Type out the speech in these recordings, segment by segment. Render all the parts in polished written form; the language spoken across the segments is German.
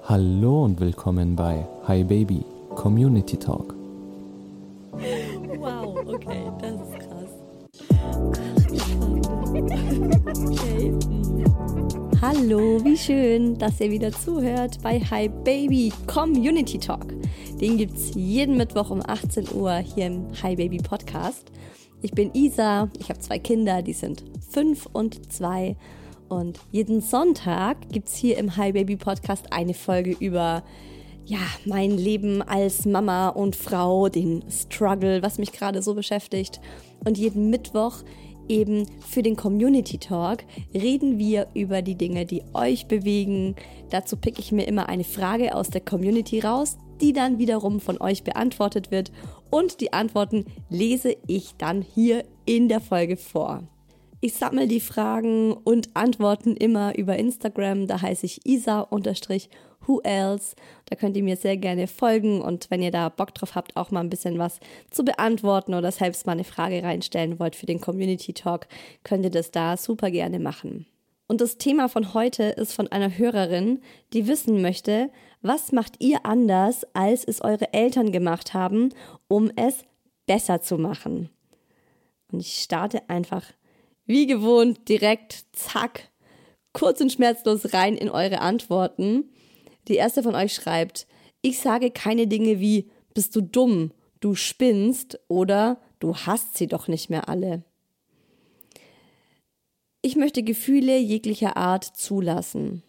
Hallo und willkommen bei Hi Baby Community Talk. Wow, okay, das ist krass. Okay. Hallo, wie schön, dass ihr wieder zuhört bei Hi Baby Community Talk. Den gibt's jeden Mittwoch um 18 Uhr hier im Hi Baby Podcast. Ich bin Isa, ich habe 2 Kinder, die sind 5 und 2. Und jeden Sonntag gibt's hier im Hi Baby Podcast eine Folge über mein Leben als Mama und Frau, den Struggle, was mich gerade so beschäftigt. Und jeden Mittwoch eben für den Community Talk reden wir über die Dinge, die euch bewegen. Dazu picke ich mir immer eine Frage aus der Community raus, die dann wiederum von euch beantwortet wird. Und die Antworten lese ich dann hier in der Folge vor. Ich sammle die Fragen und Antworten immer über Instagram, da heiße ich isa_whoelse. Da könnt ihr mir sehr gerne folgen und wenn ihr da Bock drauf habt, auch mal ein bisschen was zu beantworten oder selbst mal eine Frage reinstellen wollt für den Community Talk, könnt ihr das da super gerne machen. Und das Thema von heute ist von einer Hörerin, die wissen möchte, was macht ihr anders, als es eure Eltern gemacht haben, um es besser zu machen? Und ich starte einfach wie gewohnt, direkt, zack, kurz und schmerzlos rein in eure Antworten. Die erste von euch schreibt, ich sage keine Dinge wie, bist du dumm, du spinnst oder du hasst sie doch nicht mehr alle. Ich möchte Gefühle jeglicher Art zulassen.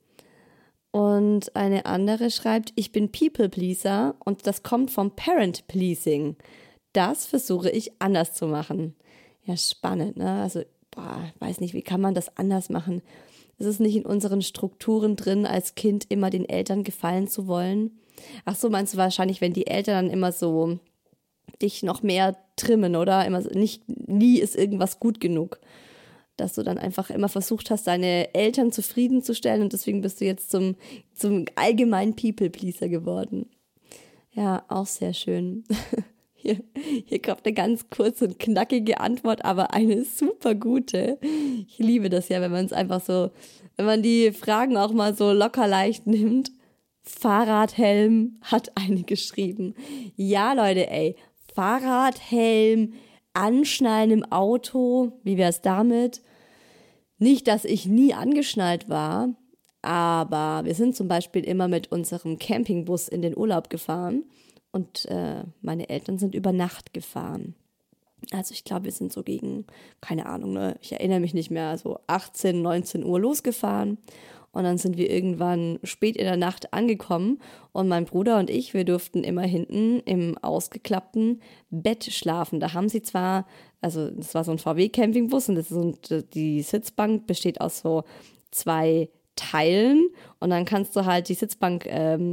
Und eine andere schreibt, ich bin People-Pleaser und das kommt vom Parent-Pleasing. Das versuche ich anders zu machen. Ja, spannend, ne? Also, weiß nicht, wie kann man das anders machen? Es ist nicht in unseren Strukturen drin, als Kind immer den Eltern gefallen zu wollen. Ach so, meinst du wahrscheinlich, wenn die Eltern dann immer so dich noch mehr trimmen, oder? Immer so, nie ist irgendwas gut genug. Dass du dann einfach immer versucht hast, deine Eltern zufriedenzustellen und deswegen bist du jetzt zum allgemeinen People-Pleaser geworden. Ja, auch sehr schön. Hier kommt eine ganz kurze und knackige Antwort, aber eine super gute. Ich liebe das ja, wenn man es einfach so, wenn man die Fragen auch mal so locker leicht nimmt. Fahrradhelm hat eine geschrieben. Ja, Leute, Fahrradhelm, Anschnallen im Auto, wie wär's damit? Nicht, dass ich nie angeschnallt war, aber wir sind zum Beispiel immer mit unserem Campingbus in den Urlaub gefahren. Und meine Eltern sind über Nacht gefahren. Also ich glaube, wir sind so gegen, keine Ahnung, ne? Ich erinnere mich nicht mehr, so 18, 19 Uhr losgefahren. Und dann sind wir irgendwann spät in der Nacht angekommen. Und mein Bruder und ich, wir durften immer hinten im ausgeklappten Bett schlafen. Da haben sie zwar, also das war so ein VW-Campingbus und die Sitzbank besteht aus so 2 Teilen. Und dann kannst du halt die Sitzbank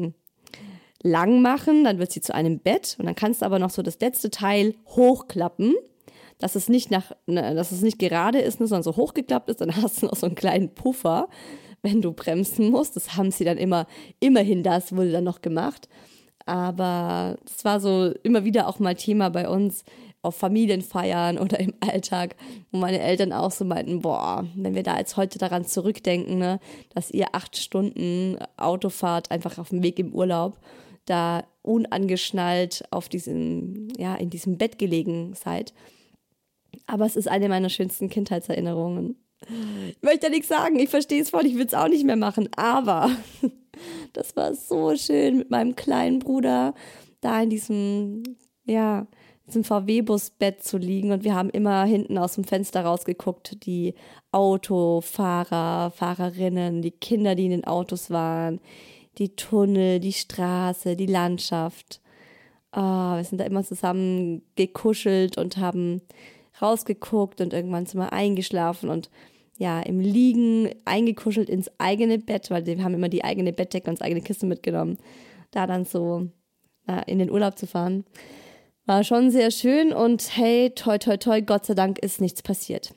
lang machen, dann wird sie zu einem Bett und dann kannst du aber noch so das letzte Teil hochklappen, dass es nicht gerade ist, sondern so hochgeklappt ist, dann hast du noch so einen kleinen Puffer, wenn du bremsen musst. Das haben sie dann immerhin das wurde dann noch gemacht, aber das war so immer wieder auch mal Thema bei uns auf Familienfeiern oder im Alltag, wo meine Eltern auch so meinten, wenn wir da jetzt heute daran zurückdenken, ne, dass ihr 8 Stunden Autofahrt einfach auf dem Weg im Urlaub da unangeschnallt in diesem Bett gelegen seid. Aber es ist eine meiner schönsten Kindheitserinnerungen. Ich möchte ja nichts sagen, ich verstehe es voll, ich will es auch nicht mehr machen, aber das war so schön mit meinem kleinen Bruder da in diesem VW-Bus-Bett zu liegen und wir haben immer hinten aus dem Fenster rausgeguckt, die Autofahrer, Fahrerinnen, die Kinder, die in den Autos waren, die Tunnel, die Straße, die Landschaft. Wir sind da immer zusammen gekuschelt und haben rausgeguckt und irgendwann sind wir eingeschlafen und im Liegen eingekuschelt ins eigene Bett, weil wir haben immer die eigene Bettdecke und das eigene Kissen mitgenommen, da dann so in den Urlaub zu fahren. War schon sehr schön und hey, toi, toi, toi, Gott sei Dank ist nichts passiert.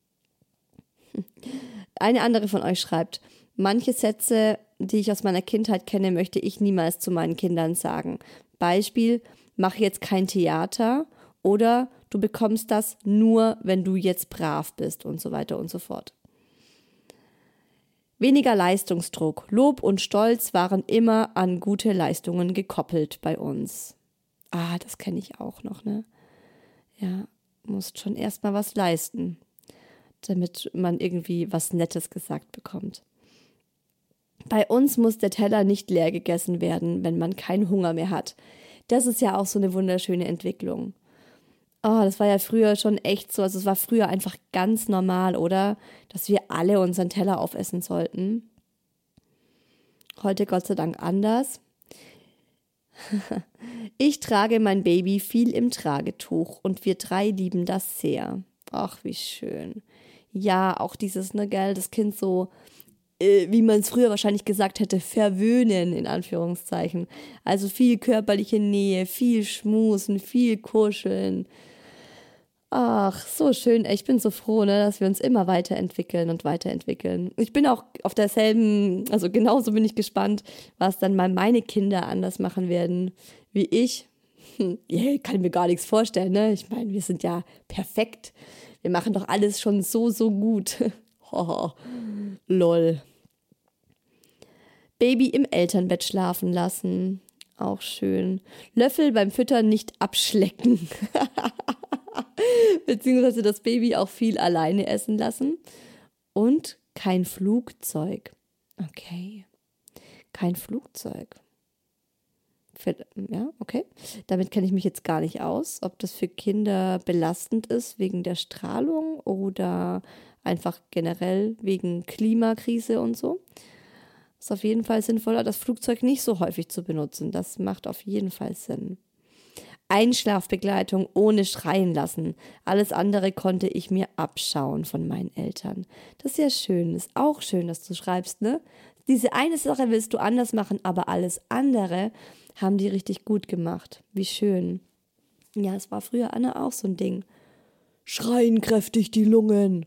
Eine andere von euch schreibt, manche Sätze, die ich aus meiner Kindheit kenne, möchte ich niemals zu meinen Kindern sagen. Beispiel, mach jetzt kein Theater oder du bekommst das nur, wenn du jetzt brav bist und so weiter und so fort. Weniger Leistungsdruck. Lob und Stolz waren immer an gute Leistungen gekoppelt bei uns. Ah, das kenne ich auch noch, ne? Ja, musst schon erstmal was leisten, damit man irgendwie was Nettes gesagt bekommt. Bei uns muss der Teller nicht leer gegessen werden, wenn man keinen Hunger mehr hat. Das ist ja auch so eine wunderschöne Entwicklung. Oh, das war ja früher schon echt so, also es war früher einfach ganz normal, oder? Dass wir alle unseren Teller aufessen sollten. Heute Gott sei Dank anders. Ich trage mein Baby viel im Tragetuch und wir 3 lieben das sehr. Ach, wie schön. Ja, auch dieses, ne, gell, das Kind so, wie man es früher wahrscheinlich gesagt hätte, verwöhnen, in Anführungszeichen. Also viel körperliche Nähe, viel Schmusen, viel Kuscheln. Ach, so schön. Ich bin so froh, ne, dass wir uns immer weiterentwickeln und weiterentwickeln. Ich bin auch auf derselben, also genauso bin ich gespannt, was dann mal meine Kinder anders machen werden wie ich. Ja, kann mir gar nichts vorstellen, ne? Ich meine, wir sind ja perfekt. Wir machen doch alles schon so, so gut. Lol. Baby im Elternbett schlafen lassen. Auch schön. Löffel beim Füttern nicht abschlecken. Beziehungsweise das Baby auch viel alleine essen lassen. Und kein Flugzeug. Okay. Kein Flugzeug. Ja, okay. Damit kenne ich mich jetzt gar nicht aus, ob das für Kinder belastend ist wegen der Strahlung oder einfach generell wegen Klimakrise und so. Ist auf jeden Fall sinnvoller, das Flugzeug nicht so häufig zu benutzen. Das macht auf jeden Fall Sinn. Einschlafbegleitung ohne schreien lassen. Alles andere konnte ich mir abschauen von meinen Eltern. Das ist ja schön. Ist auch schön, dass du schreibst, ne? Diese eine Sache willst du anders machen, aber alles andere haben die richtig gut gemacht. Wie schön. Ja, es war früher Anna auch so ein Ding. Schreien kräftig die Lungen.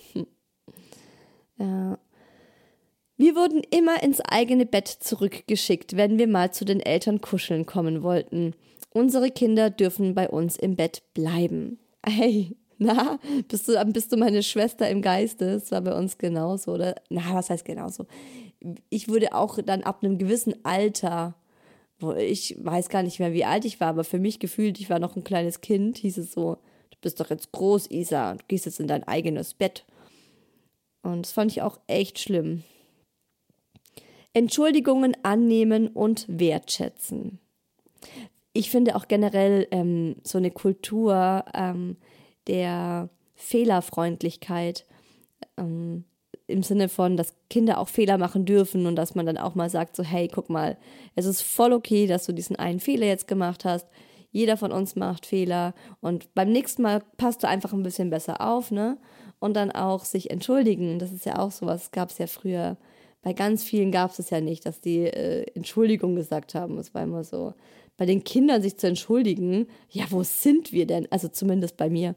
Ja. Wir wurden immer ins eigene Bett zurückgeschickt, wenn wir mal zu den Eltern kuscheln kommen wollten. Unsere Kinder dürfen bei uns im Bett bleiben. Hey, na, bist du meine Schwester im Geiste? Das war bei uns genauso, oder? Na, was heißt genauso? Ich wurde auch dann ab einem gewissen Alter, wo ich weiß gar nicht mehr, wie alt ich war, aber für mich gefühlt, ich war noch ein kleines Kind, hieß es so, du bist doch jetzt groß, Isa, du gehst jetzt in dein eigenes Bett. Und das fand ich auch echt schlimm. Entschuldigungen annehmen und wertschätzen. Ich finde auch generell so eine Kultur der Fehlerfreundlichkeit im Sinne von, dass Kinder auch Fehler machen dürfen und dass man dann auch mal sagt so, hey, guck mal, es ist voll okay, dass du diesen einen Fehler jetzt gemacht hast. Jeder von uns macht Fehler und beim nächsten Mal passt du einfach ein bisschen besser auf, ne? Und dann auch sich entschuldigen. Das ist ja auch sowas, gab es ja früher. Bei ganz vielen gab es ja nicht, dass die Entschuldigung gesagt haben. Es war immer so, bei den Kindern sich zu entschuldigen, ja, wo sind wir denn? Also zumindest bei mir.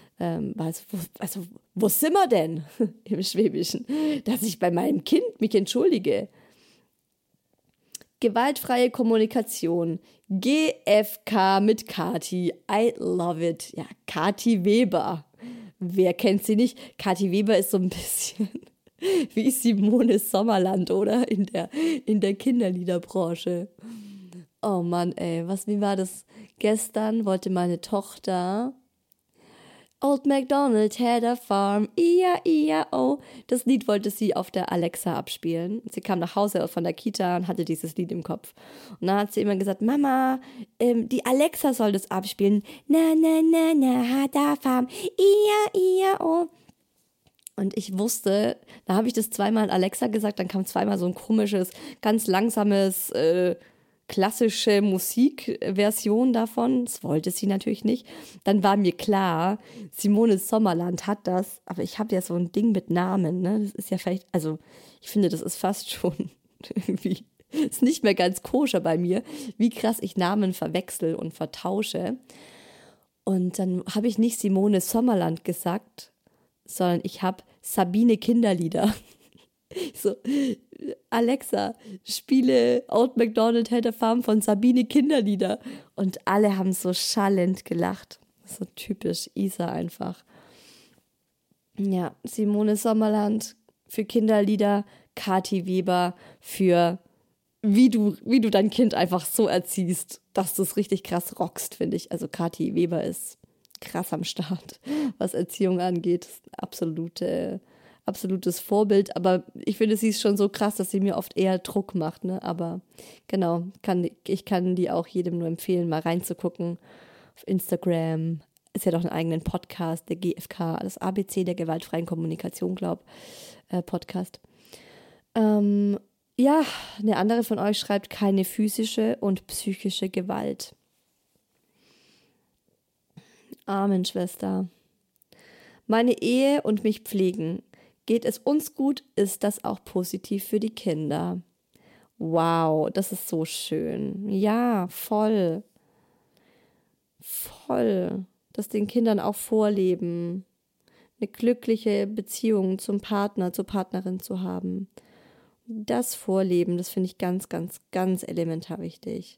Wo sind wir denn im Schwäbischen? Dass ich bei meinem Kind mich entschuldige. Gewaltfreie Kommunikation. GFK mit Kathi. I love it. Ja, Kathi Weber. Wer kennt sie nicht? Kathi Weber ist so ein bisschen wie Simone Sommerland, oder? In der Kinderliederbranche. Oh Mann, ey, wie war das? Gestern wollte meine Tochter Old MacDonald had a farm, E-I-E-I-O. Das Lied wollte sie auf der Alexa abspielen. Sie kam nach Hause von der Kita und hatte dieses Lied im Kopf. Und dann hat sie immer gesagt, Mama, die Alexa soll das abspielen. Na, na, na, na, had a farm, E-I-E-I-O. Und ich wusste, da habe ich das zweimal Alexa gesagt, dann kam zweimal so ein komisches, ganz langsames, klassische Musikversion davon. Das wollte sie natürlich nicht. Dann war mir klar, Simone Sommerland hat das, aber ich habe ja so ein Ding mit Namen, ne? Das ist ja vielleicht, also ich finde, das ist fast schon irgendwie, ist nicht mehr ganz koscher bei mir, wie krass ich Namen verwechsel und vertausche. Und dann habe ich nicht Simone Sommerland gesagt, sondern ich habe Sabine Kinderlieder. So, Alexa, spiele Old MacDonald had a farm von Sabine Kinderlieder. Und alle haben so schallend gelacht. So typisch Isa einfach. Ja, Simone Sommerland für Kinderlieder Kathi Weber für wie du dein Kind einfach so erziehst, dass du es richtig krass rockst, finde ich. Also Kathi Weber ist krass am Start, was Erziehung angeht. Absolutes Vorbild. Aber ich finde, sie ist schon so krass, dass sie mir oft eher Druck macht. Ne? Aber genau, ich kann die auch jedem nur empfehlen, mal reinzugucken. Auf Instagram. Ist ja doch einen eigenen Podcast, der GFK, das ABC der gewaltfreien Kommunikation, Podcast. Ja, eine andere von euch schreibt, keine physische und psychische Gewalt. Amen, Schwester. Meine Ehe und mich pflegen. Geht es uns gut, ist das auch positiv für die Kinder. Wow, das ist so schön. Ja, voll. Voll. Das den Kindern auch vorleben. Eine glückliche Beziehung zum Partner, zur Partnerin zu haben. Das Vorleben, das finde ich ganz, ganz, ganz elementar wichtig.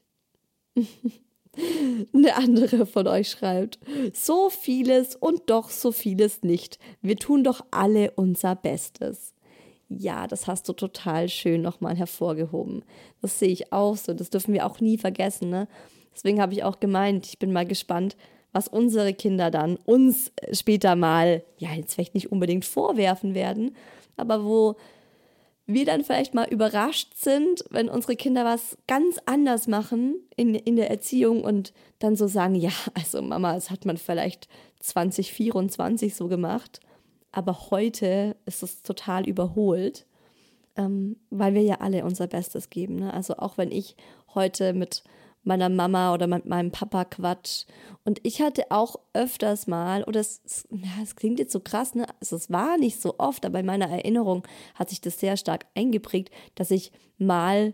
Eine andere von euch schreibt, so vieles und doch so vieles nicht. Wir tun doch alle unser Bestes. Ja, das hast du total schön nochmal hervorgehoben. Das sehe ich auch so, das dürfen wir auch nie vergessen. Ne? Deswegen habe ich auch gemeint, ich bin mal gespannt, was unsere Kinder dann uns später mal, ja, jetzt vielleicht nicht unbedingt vorwerfen werden, aber wo wir dann vielleicht mal überrascht sind, wenn unsere Kinder was ganz anders machen in der Erziehung und dann so sagen, ja, also Mama, das hat man vielleicht 2024 so gemacht, aber heute ist es total überholt, weil wir ja alle unser Bestes geben. Ne? Also auch wenn ich heute mit meiner Mama oder mit meinem Papa quatsch. Und ich hatte auch öfters mal, oder es klingt jetzt so krass, ne? Also es war nicht so oft, aber in meiner Erinnerung hat sich das sehr stark eingeprägt, dass ich mal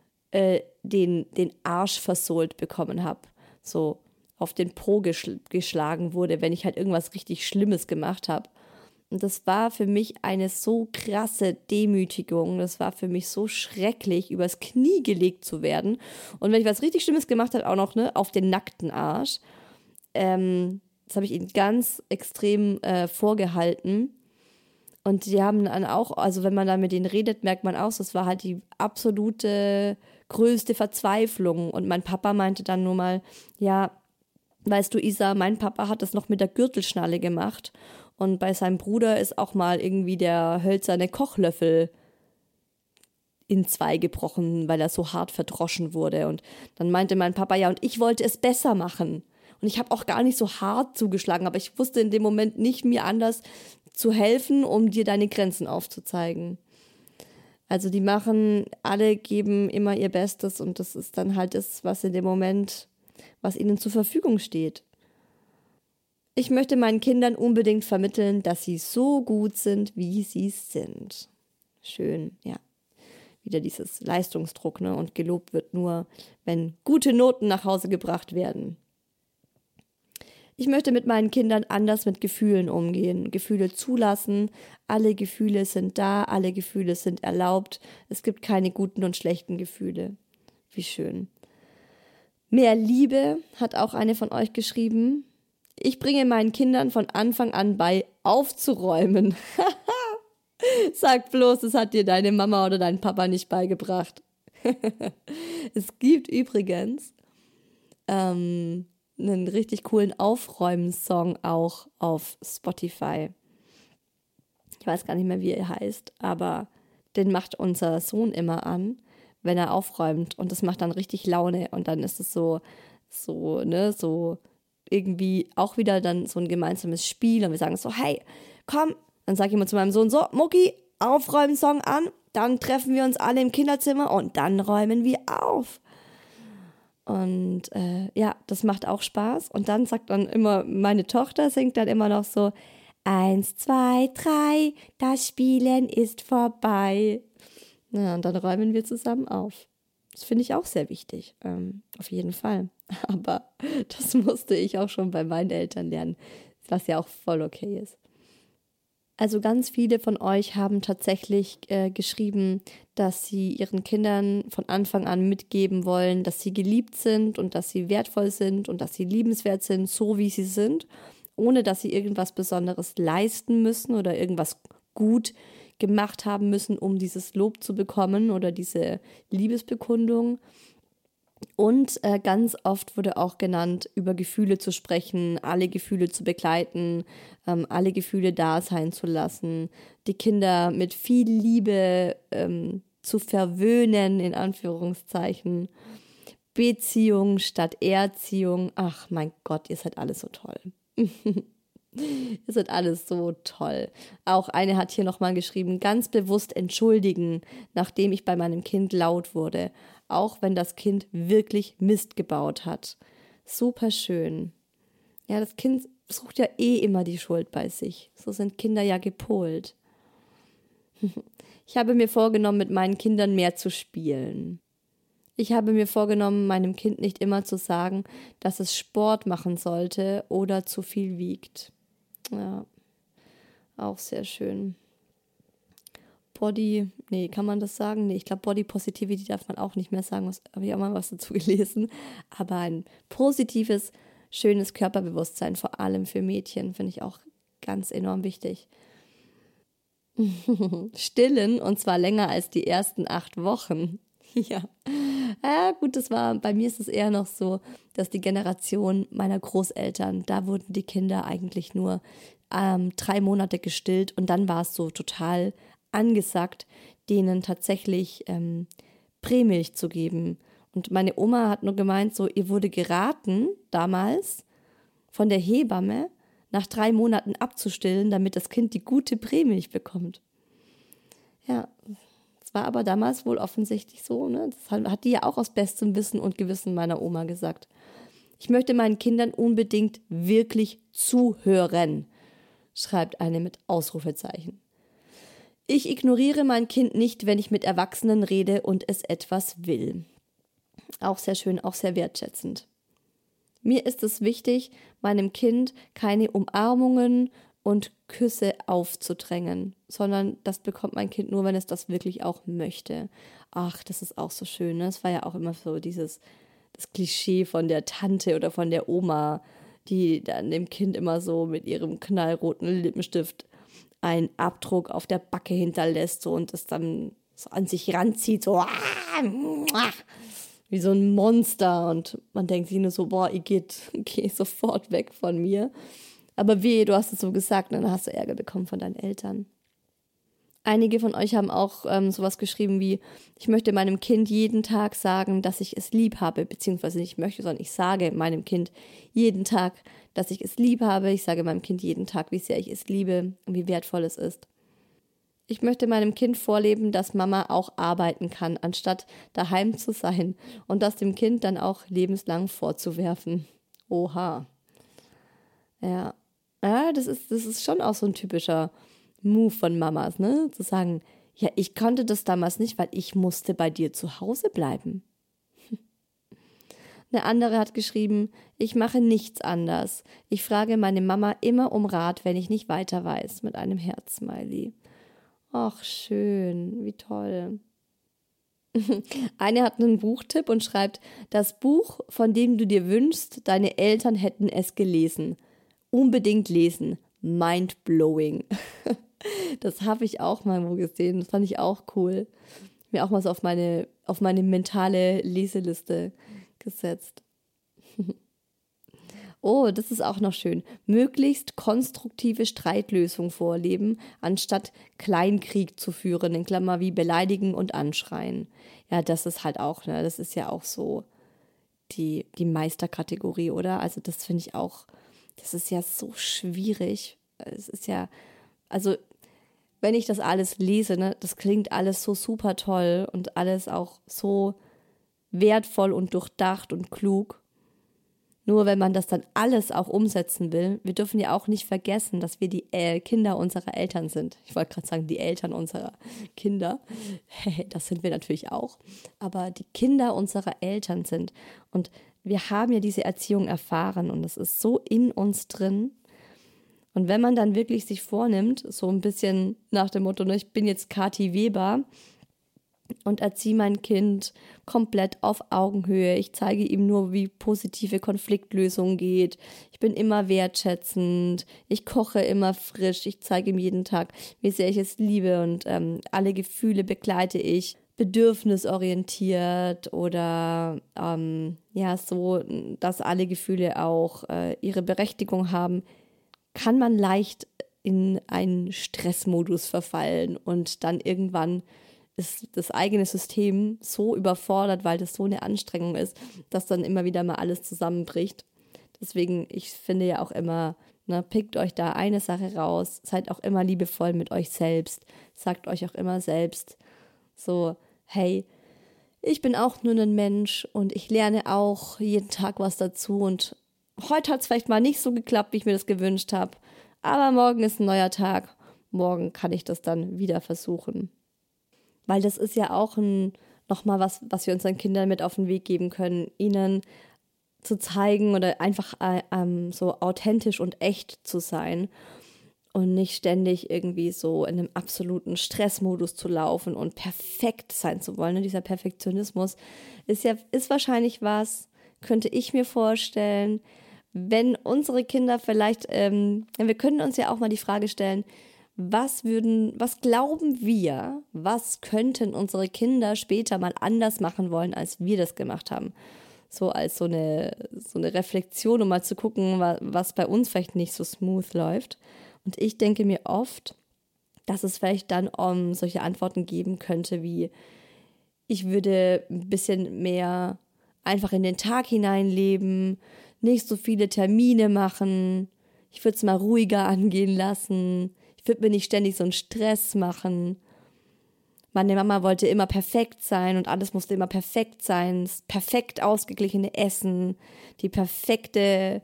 den Arsch versohlt bekommen habe. So auf den Po geschlagen wurde, wenn ich halt irgendwas richtig Schlimmes gemacht habe. Und das war für mich eine so krasse Demütigung. Das war für mich so schrecklich, übers Knie gelegt zu werden. Und wenn ich was richtig Schlimmes gemacht habe, auch noch auf den nackten Arsch. Das habe ich ihnen ganz extrem vorgehalten. Und die haben dann auch, also wenn man da mit denen redet, merkt man auch, das war halt die absolute größte Verzweiflung. Und mein Papa meinte dann nur mal, ja, weißt du, Isa, mein Papa hat das noch mit der Gürtelschnalle gemacht. Und bei seinem Bruder ist auch mal irgendwie der hölzerne Kochlöffel in zwei gebrochen, weil er so hart verdroschen wurde. Und dann meinte mein Papa, ja, und ich wollte es besser machen. Und ich habe auch gar nicht so hart zugeschlagen, aber ich wusste in dem Moment nicht, mir anders zu helfen, um dir deine Grenzen aufzuzeigen. Also die alle geben immer ihr Bestes und das ist dann halt das, was in dem Moment, was ihnen zur Verfügung steht. Ich möchte meinen Kindern unbedingt vermitteln, dass sie so gut sind, wie sie sind. Schön, ja. Wieder dieses Leistungsdruck, ne? Und gelobt wird nur, wenn gute Noten nach Hause gebracht werden. Ich möchte mit meinen Kindern anders mit Gefühlen umgehen, Gefühle zulassen. Alle Gefühle sind da, alle Gefühle sind erlaubt. Es gibt keine guten und schlechten Gefühle. Wie schön. Mehr Liebe hat auch eine von euch geschrieben. Ich bringe meinen Kindern von Anfang an bei, aufzuräumen. Sag bloß, das hat dir deine Mama oder dein Papa nicht beigebracht. Es gibt übrigens einen richtig coolen Aufräumen-Song auch auf Spotify. Ich weiß gar nicht mehr, wie er heißt, aber den macht unser Sohn immer an, wenn er aufräumt. Und das macht dann richtig Laune. Und dann ist es so irgendwie auch wieder dann so ein gemeinsames Spiel und wir sagen so, hey, komm, dann sage ich immer zu meinem Sohn so, Mucki, Aufräumen-Song an, dann treffen wir uns alle im Kinderzimmer und dann räumen wir auf. Und ja, das macht auch Spaß und dann sagt dann immer, meine Tochter singt dann immer noch so, 1, 2, 3, das Spielen ist vorbei. Ja, und dann räumen wir zusammen auf. Das finde ich auch sehr wichtig, auf jeden Fall. Aber das musste ich auch schon bei meinen Eltern lernen, was ja auch voll okay ist. Also ganz viele von euch haben tatsächlich geschrieben, dass sie ihren Kindern von Anfang an mitgeben wollen, dass sie geliebt sind und dass sie wertvoll sind und dass sie liebenswert sind, so wie sie sind, ohne dass sie irgendwas Besonderes leisten müssen oder irgendwas gut gemacht haben müssen, um dieses Lob zu bekommen oder diese Liebesbekundung. Und ganz oft wurde auch genannt, über Gefühle zu sprechen, alle Gefühle zu begleiten, alle Gefühle da sein zu lassen, die Kinder mit viel Liebe zu verwöhnen, in Anführungszeichen. Beziehung statt Erziehung. Ach mein Gott, ihr seid alles so toll. Ihr seid alles so toll. Auch eine hat hier nochmal geschrieben, ganz bewusst entschuldigen, nachdem ich bei meinem Kind laut wurde, auch wenn das Kind wirklich Mist gebaut hat. Super schön. Ja, das Kind sucht ja immer die Schuld bei sich. So sind Kinder ja gepolt. Ich habe mir vorgenommen, mit meinen Kindern mehr zu spielen. Ich habe mir vorgenommen, meinem Kind nicht immer zu sagen, dass es Sport machen sollte oder zu viel wiegt. Ja, auch sehr schön. Kann man das sagen? Nee, ich glaube, Body Positivity darf man auch nicht mehr sagen. Habe ich auch mal was dazu gelesen. Aber ein positives, schönes Körperbewusstsein, vor allem für Mädchen, finde ich auch ganz enorm wichtig. Stillen, und zwar länger als die ersten 8 Wochen. Ja. Gut, bei mir ist es eher noch so, dass die Generation meiner Großeltern, da wurden die Kinder eigentlich nur 3 Monate gestillt und dann war es so total angesagt, denen tatsächlich Prämilch zu geben. Und meine Oma hat nur gemeint, so, ihr wurde geraten damals von der Hebamme, nach 3 Monaten abzustillen, damit das Kind die gute Prämilch bekommt. Ja, das war aber damals wohl offensichtlich so, ne? Das hat die ja auch aus bestem Wissen und Gewissen meiner Oma gesagt. Ich möchte meinen Kindern unbedingt wirklich zuhören, schreibt eine mit Ausrufezeichen. Ich ignoriere mein Kind nicht, wenn ich mit Erwachsenen rede und es etwas will. Auch sehr schön, auch sehr wertschätzend. Mir ist es wichtig, meinem Kind keine Umarmungen und Küsse aufzudrängen, sondern das bekommt mein Kind nur, wenn es das wirklich auch möchte. Ach, das ist auch so schön, ne? Es war ja auch immer so das Klischee von der Tante oder von der Oma, die dann dem Kind immer so mit ihrem knallroten Lippenstift einen Abdruck auf der Backe hinterlässt so, und es dann so an sich ranzieht, so wie so ein Monster, und man denkt sich nur so, boah, geh sofort weg von mir. Aber wehe, du hast es so gesagt, dann hast du Ärger bekommen von deinen Eltern. Einige von euch haben auch sowas geschrieben wie, ich möchte meinem Kind jeden Tag sagen, dass ich es lieb habe, beziehungsweise nicht möchte, sondern ich sage meinem Kind jeden Tag, dass ich es lieb habe. Ich sage meinem Kind jeden Tag, wie sehr ich es liebe und wie wertvoll es ist. Ich möchte meinem Kind vorleben, dass Mama auch arbeiten kann, anstatt daheim zu sein und das dem Kind dann auch lebenslang vorzuwerfen. Oha. Ja, das ist schon auch so ein typischer Move von Mamas, ne? Zu sagen, ja, ich konnte das damals nicht, weil ich musste bei dir zu Hause bleiben. Eine andere hat geschrieben, ich mache nichts anders. Ich frage meine Mama immer um Rat, wenn ich nicht weiter weiß, mit einem Herz-Smiley. Ach, schön, wie toll. Eine hat einen Buchtipp und schreibt, das Buch, von dem du dir wünschst, deine Eltern hätten es gelesen. Unbedingt lesen. Mind-blowing. Das habe ich auch mal wo gesehen. Das fand ich auch cool. Mir auch mal so auf meine mentale Leseliste gesetzt. Oh, das ist auch noch schön. Möglichst konstruktive Streitlösung vorleben, anstatt Kleinkrieg zu führen, in Klammer wie beleidigen und anschreien. Ja, das ist halt auch, ne, das ist ja auch so die Meisterkategorie, oder? Also das finde ich auch, das ist ja so schwierig. Es ist ja, also wenn ich das alles lese, ne, das klingt alles so super toll und alles auch so wertvoll und durchdacht und klug. Nur wenn man das dann alles auch umsetzen will, wir dürfen ja auch nicht vergessen, dass wir die Kinder unserer Eltern sind. Ich wollte gerade sagen, die Eltern unserer Kinder. Das sind wir natürlich auch. Aber die Kinder unserer Eltern sind. Und wir haben ja diese Erziehung erfahren und das ist so in uns drin. Und wenn man dann wirklich sich vornimmt, so ein bisschen nach dem Motto, ne, ich bin jetzt Kathi Weber, und erziehe mein Kind komplett auf Augenhöhe. Ich zeige ihm nur, wie positive Konfliktlösung geht. Ich bin immer wertschätzend. Ich koche immer frisch. Ich zeige ihm jeden Tag, wie sehr ich es liebe und alle Gefühle begleite ich bedürfnisorientiert oder so, dass alle Gefühle auch ihre Berechtigung haben, kann man leicht in einen Stressmodus verfallen und dann irgendwann ist das eigene System so überfordert, weil das so eine Anstrengung ist, dass dann immer wieder mal alles zusammenbricht. Deswegen, ich finde ja auch immer, pickt euch da eine Sache raus, seid auch immer liebevoll mit euch selbst, sagt euch auch immer selbst so, hey, ich bin auch nur ein Mensch und ich lerne auch jeden Tag was dazu und heute hat es vielleicht mal nicht so geklappt, wie ich mir das gewünscht habe, aber morgen ist ein neuer Tag, morgen kann ich das dann wieder versuchen. Weil das ist ja auch nochmal was wir unseren Kindern mit auf den Weg geben können, ihnen zu zeigen oder einfach so authentisch und echt zu sein und nicht ständig irgendwie so in einem absoluten Stressmodus zu laufen und perfekt sein zu wollen. Dieser Perfektionismus ist wahrscheinlich was, könnte ich mir vorstellen, wenn unsere Kinder vielleicht, wir können uns ja auch mal die Frage stellen, was glauben wir, was könnten unsere Kinder später mal anders machen wollen, als wir das gemacht haben? So als so eine Reflexion, um mal zu gucken, was bei uns vielleicht nicht so smooth läuft. Und ich denke mir oft, dass es vielleicht dann solche Antworten geben könnte, wie ich würde ein bisschen mehr einfach in den Tag hineinleben, nicht so viele Termine machen, ich würde es mal ruhiger angehen lassen, ich würde mir nicht ständig so einen Stress machen. Meine Mama wollte immer perfekt sein und alles musste immer perfekt sein. Das perfekt ausgeglichene Essen, die perfekte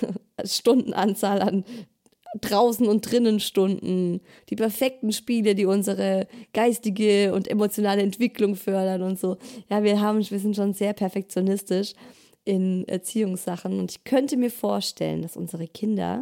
Stundenanzahl an draußen und drinnen Stunden, die perfekten Spiele, die unsere geistige und emotionale Entwicklung fördern und so. Ja, wir sind schon sehr perfektionistisch in Erziehungssachen und ich könnte mir vorstellen, dass unsere Kinder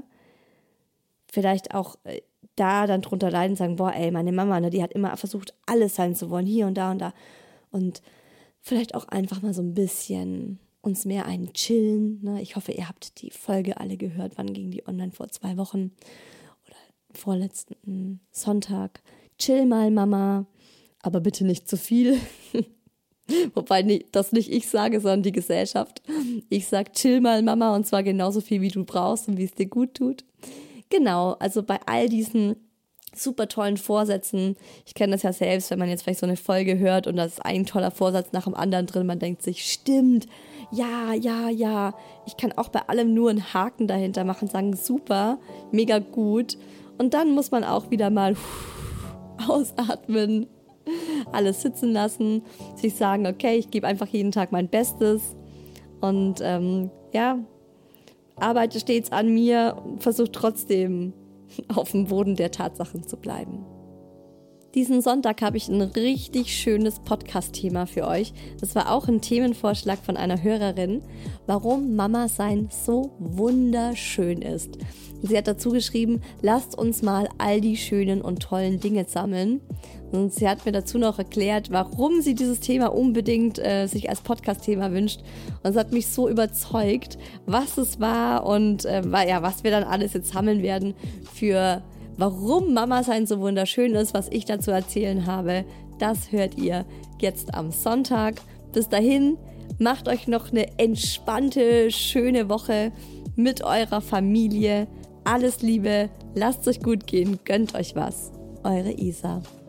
vielleicht auch da dann drunter leiden und sagen, boah, ey, meine Mama, die hat immer versucht, alles sein zu wollen, hier und da und da. Und vielleicht auch einfach mal so ein bisschen uns mehr einen chillen. Ne? Ich hoffe, ihr habt die Folge alle gehört. Wann ging die online? Vor 2 Wochen oder vorletzten Sonntag. Chill mal, Mama, aber bitte nicht zu viel. Wobei das nicht ich sage, sondern die Gesellschaft. Ich sage, chill mal, Mama, und zwar genauso viel, wie du brauchst und wie es dir gut tut. Genau, also bei all diesen super tollen Vorsätzen, ich kenne das ja selbst, wenn man jetzt vielleicht so eine Folge hört und da ist ein toller Vorsatz nach dem anderen drin, man denkt sich, stimmt, ja, ich kann auch bei allem nur einen Haken dahinter machen, sagen, super, mega gut. Und dann muss man auch wieder mal ausatmen, alles sitzen lassen, sich sagen, okay, ich gebe einfach jeden Tag mein Bestes und arbeite stets an mir und versuche trotzdem auf dem Boden der Tatsachen zu bleiben. Diesen Sonntag habe ich ein richtig schönes Podcast-Thema für euch. Das war auch ein Themenvorschlag von einer Hörerin, warum Mama sein so wunderschön ist. Sie hat dazu geschrieben, lasst uns mal all die schönen und tollen Dinge sammeln. Und sie hat mir dazu noch erklärt, warum sie dieses Thema unbedingt sich als Podcast-Thema wünscht. Und es hat mich so überzeugt, was es war und was wir dann alles jetzt sammeln werden für warum Mama sein so wunderschön ist, was ich dazu erzählen habe. Das hört ihr jetzt am Sonntag. Bis dahin, macht euch noch eine entspannte, schöne Woche mit eurer Familie. Alles Liebe, lasst es euch gut gehen, gönnt euch was. Eure Isa.